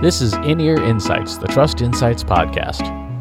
This is In-Ear Insights, the Trust Insights podcast.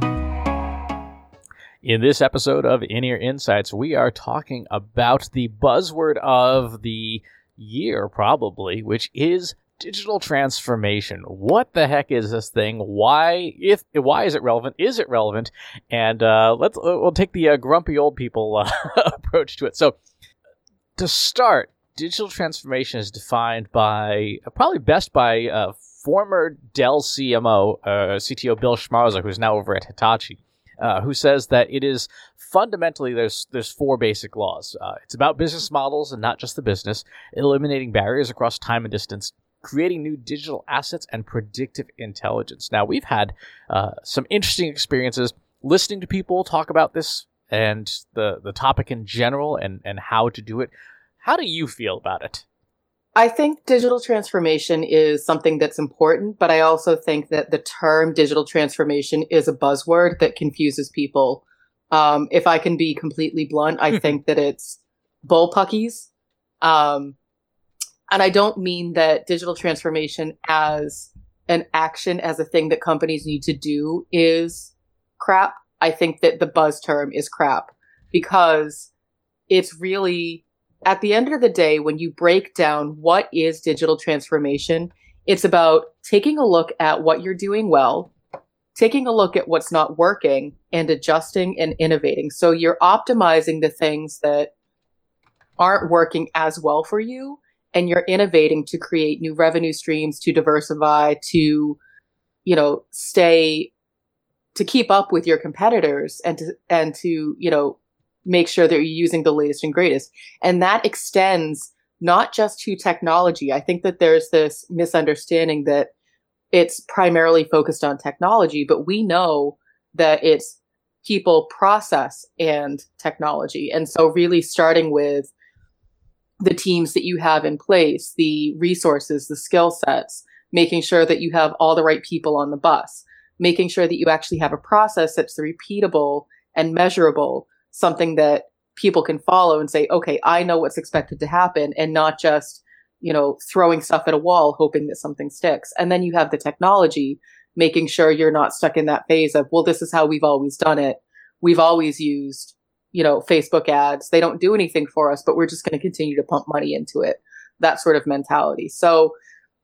In this episode of In-Ear Insights, we are talking about the buzzword of the year, probably, which is digital transformation. What the heck is this thing? Why is it relevant? Is it relevant? And we'll take the grumpy old people approach to it. So, to start, digital transformation is defined by probably best by former Dell CTO Bill Schmarzer, who's now over at Hitachi, who says that it is fundamentally there's four basic laws. It's about business models and not just the business, eliminating barriers across time and distance, creating new digital assets, and predictive intelligence. Now, we've had some interesting experiences listening to people talk about this and the topic in general and how to do it. How do you feel about it? I think digital transformation is something that's important, but I also think that the term digital transformation is a buzzword that confuses people. If I can be completely blunt, I think that it's bullpuckies. And I don't mean that digital transformation as an action, as a thing that companies need to do is crap. I think that the buzz term is crap because it's really... At the end of the day, when you break down what is digital transformation, it's about taking a look at what you're doing well, taking a look at what's not working, and adjusting and innovating. So you're optimizing the things that aren't working as well for you, and you're innovating to create new revenue streams, to diversify, to, to keep up with your competitors and to make sure that you're using the latest and greatest. And that extends not just to technology. I think that there's this misunderstanding that it's primarily focused on technology, but we know that it's people, process, and technology. And so really starting with the teams that you have in place, the resources, the skill sets, making sure that you have all the right people on the bus, making sure that you actually have a process that's repeatable and measurable, something that people can follow and say, okay, I know what's expected to happen, and not just, throwing stuff at a wall, hoping that something sticks. And then you have the technology, making sure you're not stuck in that phase of, well, this is how we've always done it. We've always used, Facebook ads. They don't do anything for us, but we're just going to continue to pump money into it. That sort of mentality. So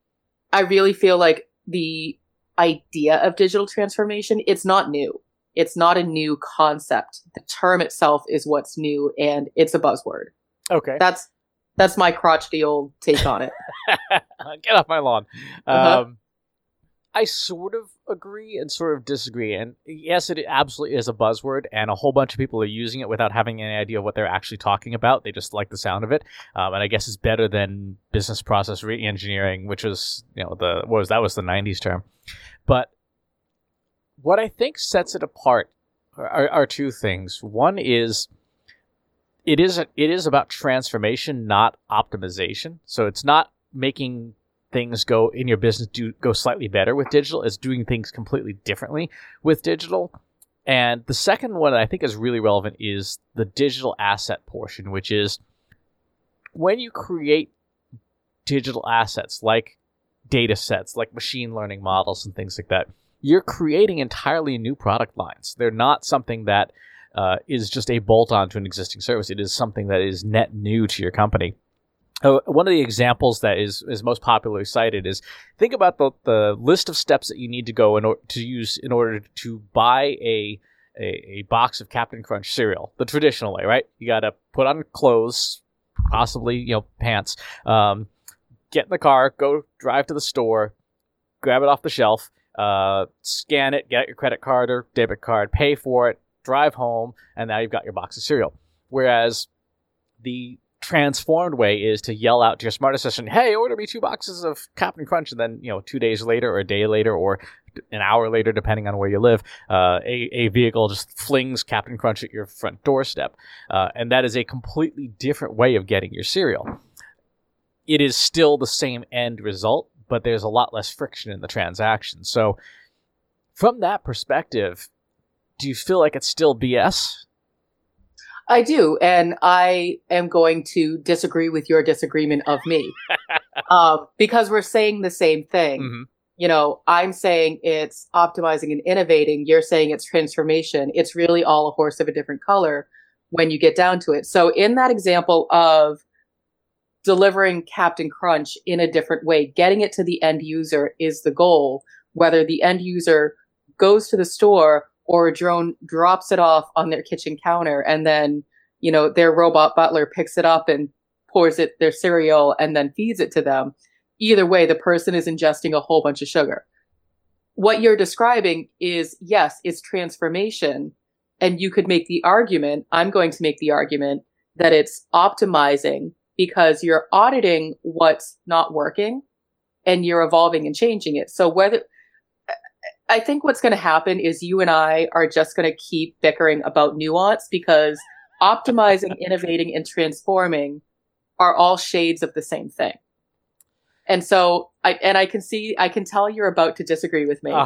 I really feel like the idea of digital transformation, it's not new. It's not a new concept. The term itself is what's new, and it's a buzzword. Okay. That's my crotchety old take on it. Get off my lawn. Uh-huh. I sort of agree and sort of disagree. And yes, it absolutely is a buzzword, and a whole bunch of people are using it without having any idea what they're actually talking about. They just like the sound of it. And I guess it's better than business process re-engineering, which was, that was the 90s term. But what I think sets it apart are two things. One is it is about transformation, not optimization. So it's not making things go in your business go slightly better with digital. It's doing things completely differently with digital. And the second one that I think is really relevant is the digital asset portion, which is when you create digital assets like data sets, like machine learning models and things like that, you're creating entirely new product lines. They're not something that is just a bolt-on to an existing service. It is something that is net new to your company. One of the examples that is most popularly cited is, think about the list of steps that you need to go in order to buy a box of Captain Crunch cereal, the traditional way, right? You got to put on clothes, possibly pants, get in the car, go drive to the store, grab it off the shelf, scan it, get your credit card or debit card, pay for it, drive home, and now you've got your box of cereal. Whereas the transformed way is to yell out to your smart assistant, hey, order me 2 boxes of Captain Crunch, and then 2 days later or a day later or an hour later, depending on where you live, a vehicle just flings Captain Crunch at your front doorstep. And that is a completely different way of getting your cereal. It is still the same end result, but there's a lot less friction in the transaction. So from that perspective, do you feel like it's still BS? I do, and I am going to disagree with your disagreement of me. Because we're saying the same thing. Mm-hmm. I'm saying it's optimizing and innovating. You're saying it's transformation. It's really all a horse of a different color when you get down to it. So in that example of delivering Captain Crunch in a different way, getting it to the end user is the goal, whether the end user goes to the store or a drone drops it off on their kitchen counter and then, their robot butler picks it up and pours it their cereal and then feeds it to them. Either way, the person is ingesting a whole bunch of sugar. What you're describing is, yes, it's transformation. And you could make the argument, I'm going to make the argument, that it's optimizing because you're auditing what's not working and you're evolving and changing it. So I think what's going to happen is you and I are just going to keep bickering about nuance because optimizing, innovating, and transforming are all shades of the same thing. And so I can tell you're about to disagree with me.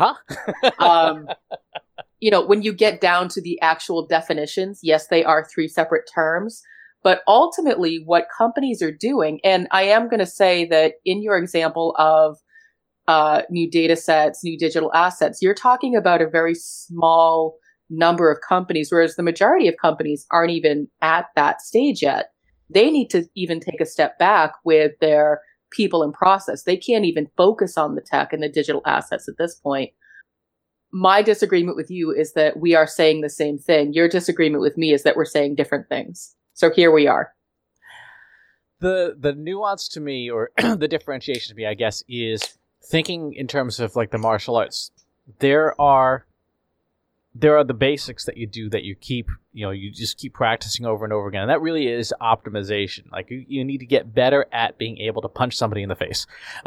When you get down to the actual definitions, yes, they are three separate terms, but ultimately what companies are doing, and I am going to say that in your example of new data sets, new digital assets, you're talking about a very small number of companies, whereas the majority of companies aren't even at that stage yet. They need to even take a step back with their people and process. They can't even focus on the tech and the digital assets at this point. My disagreement with you is that we are saying the same thing. Your disagreement with me is that we're saying different things. So here we are. The nuance to me, or the differentiation to me, I guess, is thinking in terms of like the martial arts. There are the basics that you do that you keep, you just keep practicing over and over again. And that really is optimization. Like you need to get better at being able to punch somebody in the face.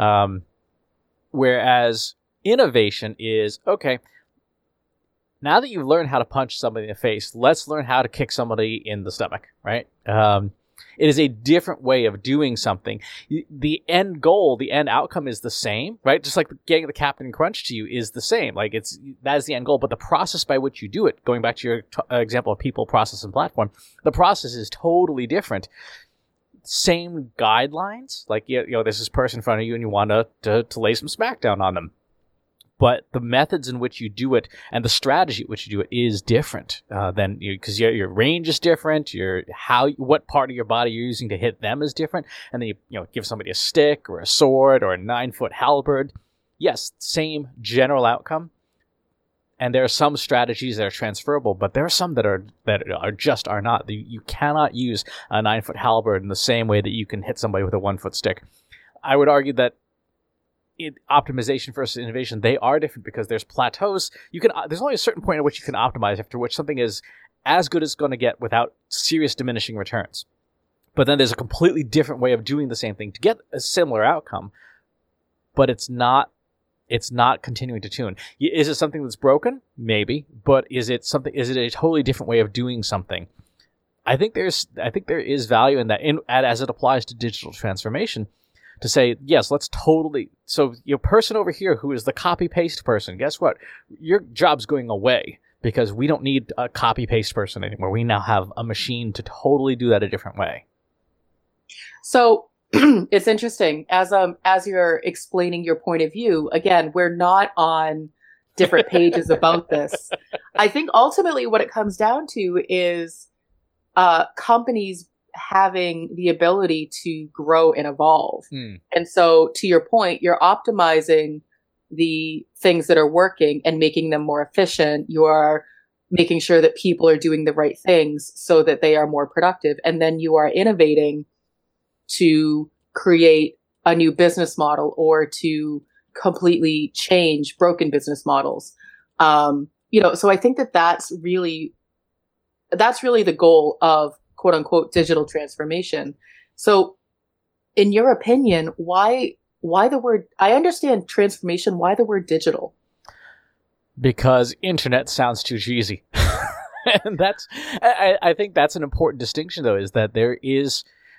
Whereas innovation is, okay, now that you've learned how to punch somebody in the face, let's learn how to kick somebody in the stomach, right? It is a different way of doing something. The end goal, the end outcome is the same, right? Just like getting the Captain Crunch to you is the same. Like that is the end goal, but the process by which you do it, going back to your example of people, process, and platform, the process is totally different. Same guidelines, like there's this person in front of you and you want to lay some smackdown on them. But the methods in which you do it and the strategy at which you do it is different than because your range is different. What part of your body you're using to hit them is different. And then you give somebody a stick or a sword or a 9-foot halberd. Yes, same general outcome. And there are some strategies that are transferable, but there are some that are not. You cannot use a 9-foot halberd in the same way that you can hit somebody with a 1-foot stick. I would argue that optimization versus innovation, they are different because there's plateaus. There's only a certain point at which you can optimize, after which something is as good as it's going to get without serious diminishing returns. But then there's a completely different way of doing the same thing to get a similar outcome, but it's not continuing to tune. Is it something that's broken? Maybe, but is it a totally different way of doing something? I think there is value in that, as it applies to digital transformation. To say, yes, let's totally... So your person over here who is the copy-paste person, guess what? Your job's going away because we don't need a copy-paste person anymore. We now have a machine to totally do that a different way. So it's interesting. As you're explaining your point of view, again, we're not on different pages about this. I think ultimately what it comes down to is companies having the ability to grow and evolve. And so to your point, you're optimizing the things that are working and making them more efficient. You are making sure that people are doing the right things so that they are more productive. And then you are innovating to create a new business model or to completely change broken business models. So I think that that's really the goal of quote unquote digital transformation. So in your opinion, why the word, I understand transformation, why the word digital? Because internet sounds too cheesy. And I think that's an important distinction though, is that there is,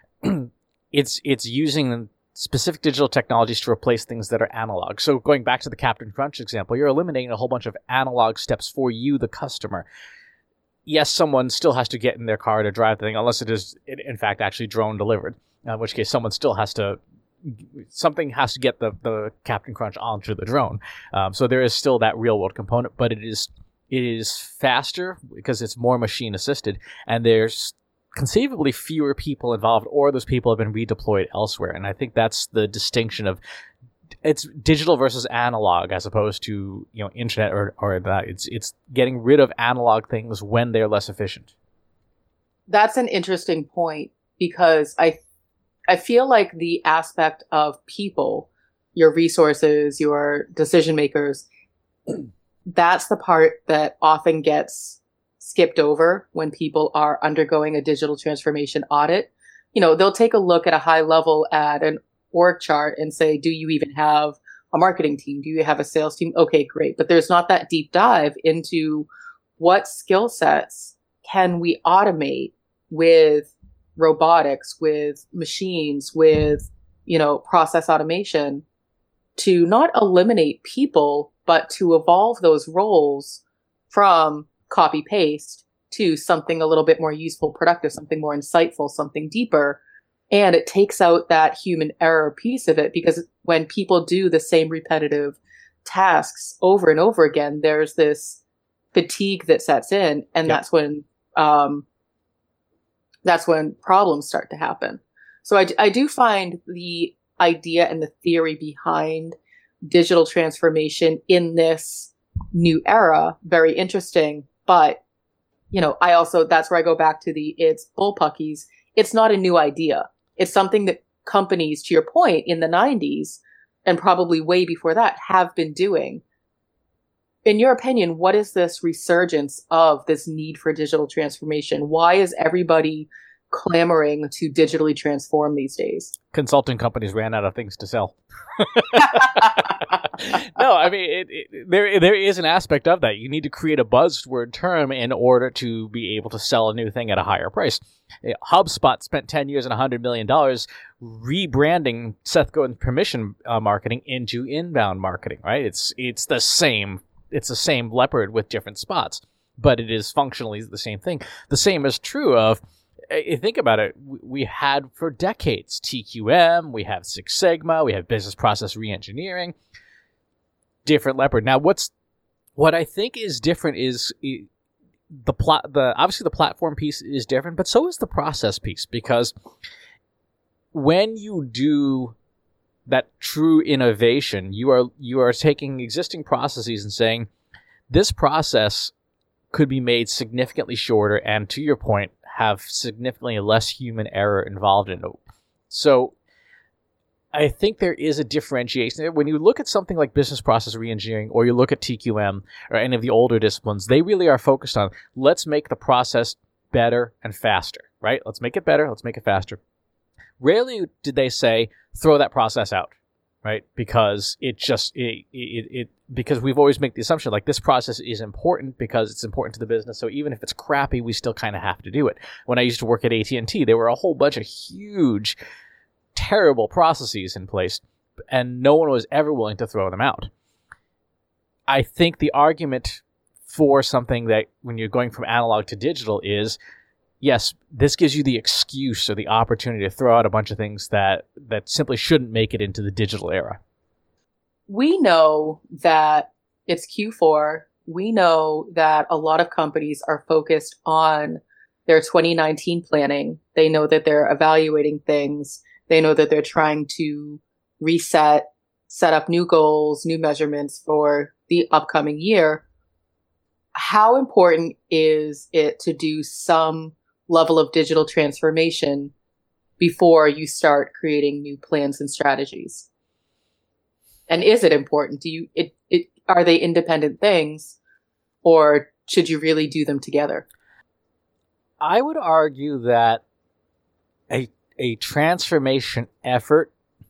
it's using specific digital technologies to replace things that are analog. So going back to the Captain Crunch example, you're eliminating a whole bunch of analog steps for you, the customer. Yes, someone still has to get in their car to drive the thing, unless it is, in fact, actually drone delivered, in which case someone still has to something has to get the Captain Crunch onto the drone. So there is still that real world component, but it is faster because it's more machine assisted, and there's conceivably fewer people involved, or those people have been redeployed elsewhere. And I think that's the distinction of it's digital versus analog, as opposed to internet or that. It's getting rid of analog things when they're less efficient. That's an interesting point, because I feel like the aspect of people, your resources, your decision makers, that's the part that often gets skipped over when people are undergoing a digital transformation audit. They'll take a look at a high level at an org chart and say, do you even have a marketing team? Do you have a sales team? Okay, great. But there's not that deep dive into what skill sets can we automate with robotics, with machines, with, process automation, to not eliminate people, but to evolve those roles from copy paste to something a little bit more useful, productive, something more insightful, something deeper. And it takes out that human error piece of it, because when people do the same repetitive tasks over and over again, there's this fatigue that sets in, and Yep. that's when problems start to happen. So I do find the idea and the theory behind digital transformation in this new era very interesting. But, that's where I go back to it's bullpuckies. It's not a new idea. It's something that companies, to your point, in the 90s and probably way before that have been doing. In your opinion, what is this resurgence of this need for digital transformation? Why is everybody clamoring to digitally transform these days? Consulting companies ran out of things to sell. No, I mean, there is an aspect of that. You need to create a buzzword term in order to be able to sell a new thing at a higher price. HubSpot spent 10 years and $100 million rebranding Seth Godin's permission marketing into inbound marketing, right? It's the same leopard with different spots, but it is functionally the same thing. The same is true of, think about it, we had for decades TQM, we have Six Sigma, we have business process reengineering, different leopard. Now, what I think is different is obviously the platform piece is different, but so is the process piece, because when you do that true innovation, you are taking existing processes and saying this process could be made significantly shorter, and to your point, have significantly less human error involved in it. So I think there is a differentiation. When you look at something like business process reengineering, or you look at TQM or any of the older disciplines, they really are focused on, let's make the process better and faster, right? Let's make it better, let's make it faster. Rarely did they say, throw that process out, right? Because because we've always made the assumption like this process is important because it's important to the business. So even if it's crappy, we still kind of have to do it. When I used to work at AT&T, there were a whole bunch of huge, terrible processes in place, and no one was ever willing to throw them out. I think the argument for something that when you're going from analog to digital is, yes, this gives you the excuse or the opportunity to throw out a bunch of things that simply shouldn't make it into the digital era. We know that it's Q4. We know that a lot of companies are focused on their 2019 planning. They know that they're evaluating things. They know that they're trying to reset, set up new goals, new measurements for the upcoming year. How important is it to do some level of digital transformation before you start creating new plans and strategies? And is it important? Are they independent things, or should you really do them together? I would argue that a transformation effort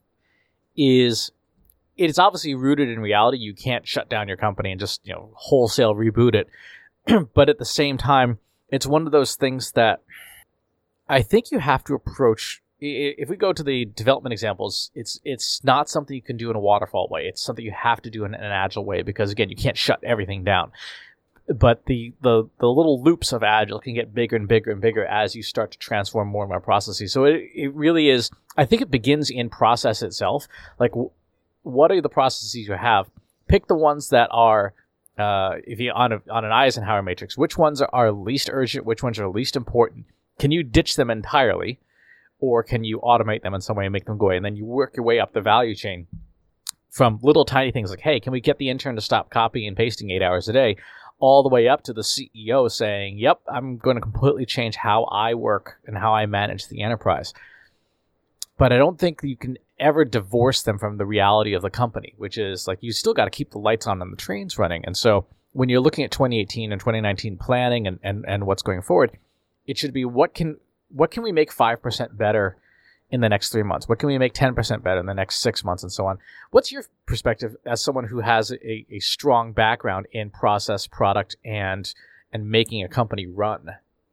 is obviously rooted in reality. You can't shut down your company and just wholesale reboot it. But at the same time, it's one of those things that I think you have to approach. If we go to the development examples, it's not something you can do in a waterfall way. It's something you have to do in an agile way, because again, you can't shut everything down. but the little loops of Agile can get bigger and bigger and bigger as you start to transform more and more processes. So it really is, I think it begins in process itself. Like, what are the processes you have? Pick the ones that are, if you on an Eisenhower matrix, which ones are least urgent, which ones are least important. Can you ditch them entirely, or can you automate them in some way and make them go away? And then you work your way up the value chain from little tiny things like, hey, can we get the intern to stop copying and pasting 8 hours a day, all the way up to the CEO saying, yep, I'm going to completely change how I work and how I manage the enterprise. But I don't think you can ever divorce them from the reality of the company, which is like, you still got to keep the lights on and the trains running. And so when you're looking at 2018 and 2019 planning and what's going forward, it should be, what can we make 5% better in the next 3 months? What can we make 10% better in the next 6 months, and so on? What's your perspective as someone who has a strong background in process, product, and making a company run?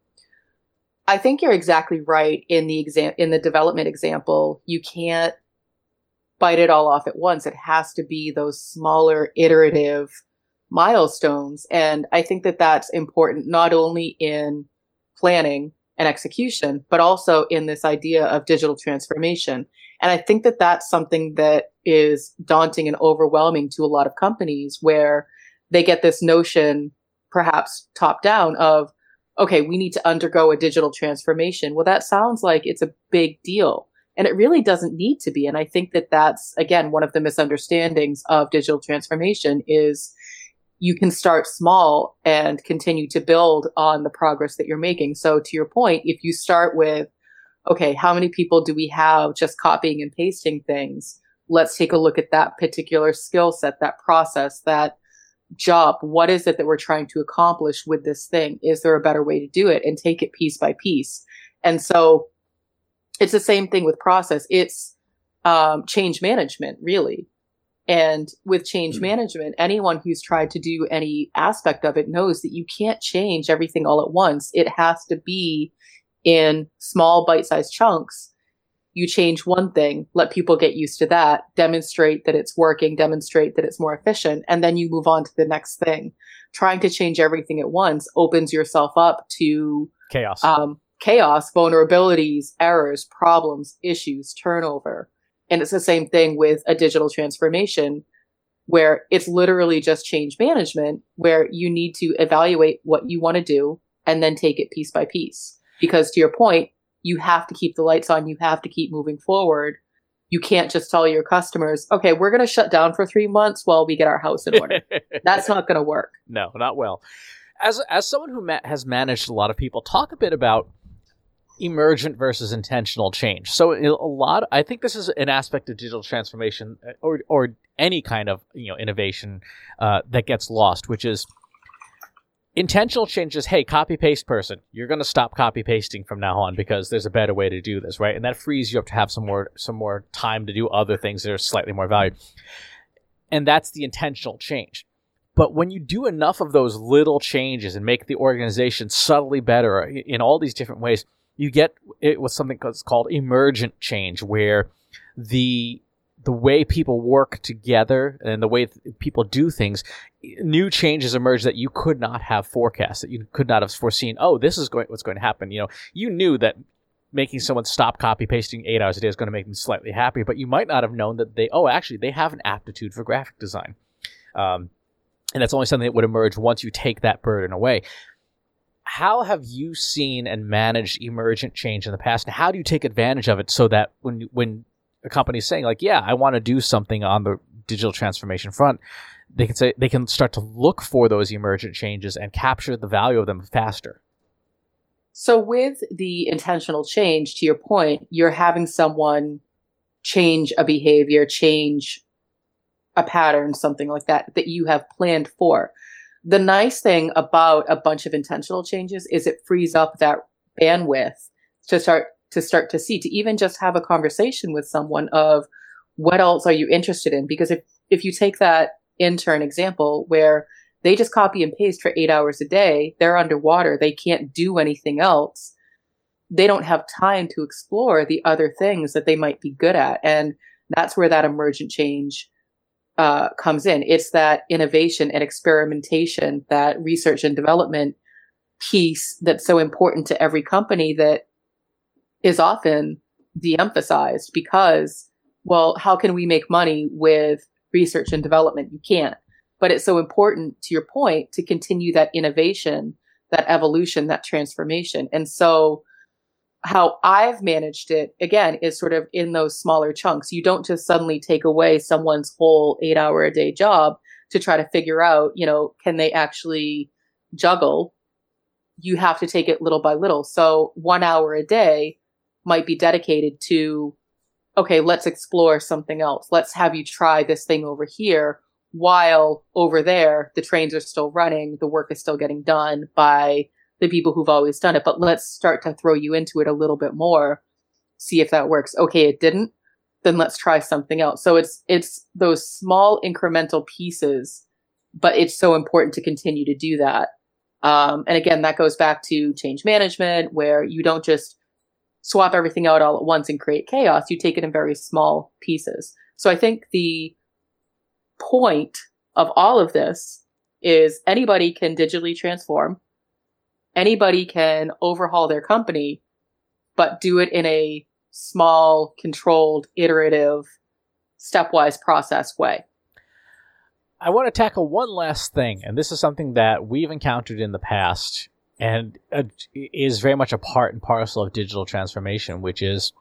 I think you're exactly right in the development example. You can't bite it all off at once. It has to be those smaller iterative milestones. And I think that that's important, not only in planning and execution, but also in this idea of digital transformation. And I think that that's something that is daunting and overwhelming to a lot of companies, where they get this notion, perhaps top down, of, okay, we need to undergo a digital transformation. Well, that sounds like it's a big deal, and it really doesn't need to be. And I think that that's, again, one of the misunderstandings of digital transformation is you can start small and continue to build on the progress that you're making. So to your point, if you start with, okay, how many people do we have just copying and pasting things? Let's take a look at that particular skill set, that process, that job. What is it that we're trying to accomplish with this thing? Is there a better way to do it? And take it piece by piece. And so it's the same thing with process. It's change management, really. And with change management, anyone who's tried to do any aspect of it knows that you can't change everything all at once. It has to be in small bite-sized chunks. You change one thing, let people get used to that, demonstrate that it's working, demonstrate that it's more efficient, and then you move on to the next thing. Trying to change everything at once opens yourself up to Chaos, vulnerabilities, errors, problems, issues, turnover. And it's the same thing with a digital transformation, where it's literally just change management, where you need to evaluate what you want to do and then take it piece by piece. Because to your point, you have to keep the lights on. You have to keep moving forward. You can't just tell your customers, okay, we're going to shut down for 3 months while we get our house in order. That's not going to work. No, not well. As someone who has managed a lot of people, talk a bit about emergent versus intentional change. So I think this is an aspect of digital transformation or any kind of innovation that gets lost, which is intentional change is, hey, copy paste person, you're going to stop copy pasting from now on because there's a better way to do this, right? And that frees you up to have some more time to do other things that are slightly more valued. And that's the intentional change. But when you do enough of those little changes and make the organization subtly better in all these different ways, you get it with something that's called emergent change, where the way people work together and the way people do things, new changes emerge that you could not have forecast, that you could not have foreseen. Oh, this is what's going to happen. You knew that making someone stop copy pasting 8 hours a day is going to make them slightly happy, but you might not have known that they have an aptitude for graphic design. And that's only something that would emerge once you take that burden away. How have you seen and managed emergent change in the past, and how do you take advantage of it so that when a company is saying, like, yeah, I want to do something on the digital transformation front, they can start to look for those emergent changes and capture the value of them faster? So with the intentional change, to your point, you're having someone change a behavior, change a pattern, something like that you have planned for. The nice thing about a bunch of intentional changes is it frees up that bandwidth to start to see, to even just have a conversation with someone of what else are you interested in? Because if you take that intern example where they just copy and paste for 8 hours a day, they're underwater, they can't do anything else. They don't have time to explore the other things that they might be good at. And that's where that emergent change comes in. It's that innovation and experimentation, that research and development piece that's so important to every company that is often de-emphasized because, well, how can we make money with research and development? You can't. But it's so important, to your point, to continue that innovation, that evolution, that transformation. And so how I've managed it, again, is sort of in those smaller chunks. You don't just suddenly take away someone's whole 8-hour-a-day job to try to figure out, can they actually juggle? You have to take it little by little. So 1 hour a day might be dedicated to, okay, let's explore something else. Let's have you try this thing over here, while over there, the trains are still running, the work is still getting done by the people who've always done it. But let's start to throw you into it a little bit more, see if that works. Okay, it didn't, then let's try something else. So it's those small incremental pieces, but it's so important to continue to do that. And again, that goes back to change management, where you don't just swap everything out all at once and create chaos. You take it in very small pieces. So I think the point of all of this is anybody can digitally transform. Anybody can overhaul their company, but do it in a small, controlled, iterative, stepwise process way. I want to tackle one last thing, and this is something that we've encountered in the past and is very much a part and parcel of digital transformation, which is,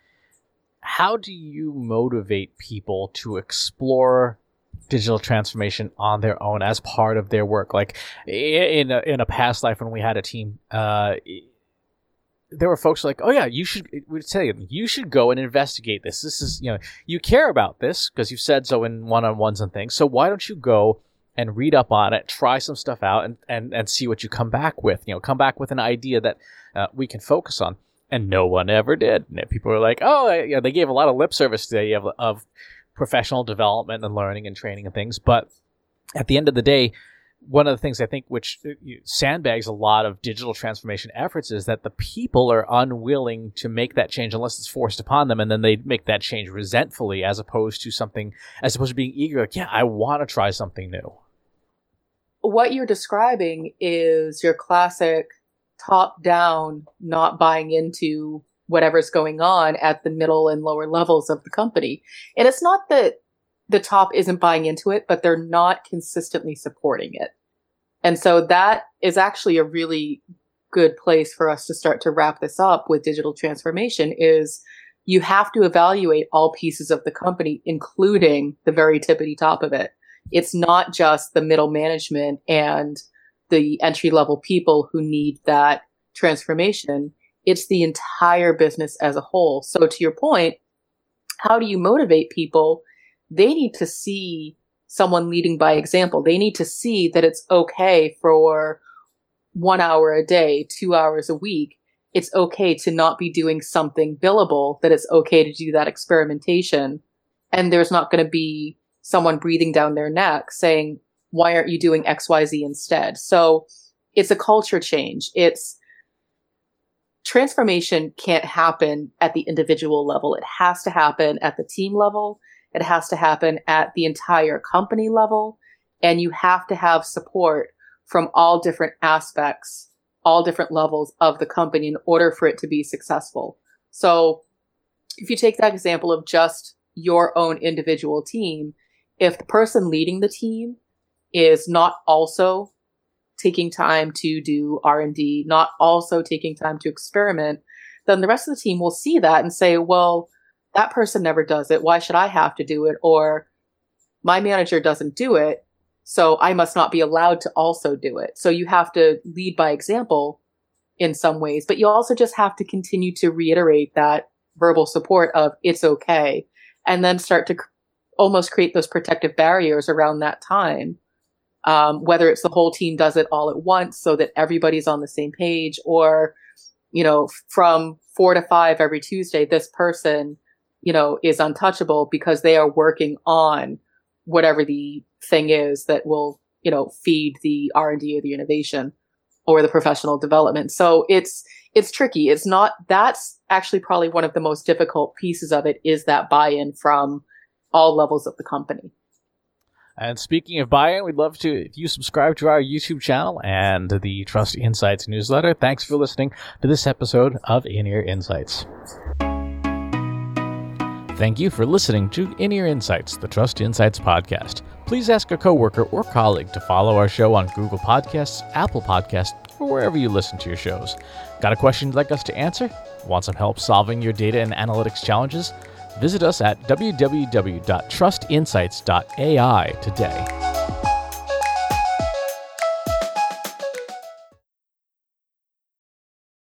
how do you motivate people to explore digital transformation on their own as part of their work? Like in a past life when we had a team, there were folks like, oh yeah, we'd say you should go and investigate this. This is, you care about this because you've said so in one-on-ones and things. So why don't you go and read up on it, try some stuff out and see what you come back with, come back with an idea that we can focus on. And no one ever did. And people were like, oh, they gave a lot of lip service to the idea of professional development and learning and training and things. But at the end of the day, one of the things I think which sandbags a lot of digital transformation efforts is that the people are unwilling to make that change unless it's forced upon them. And then they make that change resentfully as opposed to being eager. Like, yeah, I want to try something new. What you're describing is your classic top down, not buying into whatever's going on at the middle and lower levels of the company. And it's not that the top isn't buying into it, but they're not consistently supporting it. And so that is actually a really good place for us to start to wrap this up with digital transformation. Is you have to evaluate all pieces of the company, including the very tippity top of it. It's not just the middle management and the entry level people who need that transformation. It's the entire business as a whole. So to your point, how do you motivate people? They need to see someone leading by example. They need to see that it's okay for 1 hour a day, 2 hours a week. It's okay to not be doing something billable, that it's okay to do that experimentation. And there's not going to be someone breathing down their neck saying, why aren't you doing XYZ instead? So it's a culture change. Transformation can't happen at the individual level. It has to happen at the team level. It has to happen at the entire company level. And you have to have support from all different aspects, all different levels of the company in order for it to be successful. So if you take that example of just your own individual team, if the person leading the team is not also taking time to do R&D, not also taking time to experiment, then the rest of the team will see that and say, well, that person never does it. Why should I have to do it? Or my manager doesn't do it, so I must not be allowed to also do it. So you have to lead by example in some ways, but you also just have to continue to reiterate that verbal support of it's okay, and then start to almost create those protective barriers around that time. Whether it's the whole team does it all at once so that everybody's on the same page, or, from 4 to 5 every Tuesday, this person, is untouchable because they are working on whatever the thing is that will, feed the R&D or the innovation or the professional development. So it's tricky. That's actually probably one of the most difficult pieces of it, is that buy-in from all levels of the company. And speaking of buy-in, we'd love to, if you subscribe to our YouTube channel and the Trust Insights newsletter. Thanks for listening to this episode of In-Ear Insights. Thank you for listening to In-Ear Insights, the Trust Insights podcast. Please ask a coworker or colleague to follow our show on Google Podcasts, Apple Podcasts, or wherever you listen to your shows. Got a question you'd like us to answer? Want some help solving your data and analytics challenges? Visit us at www.trustinsights.ai today.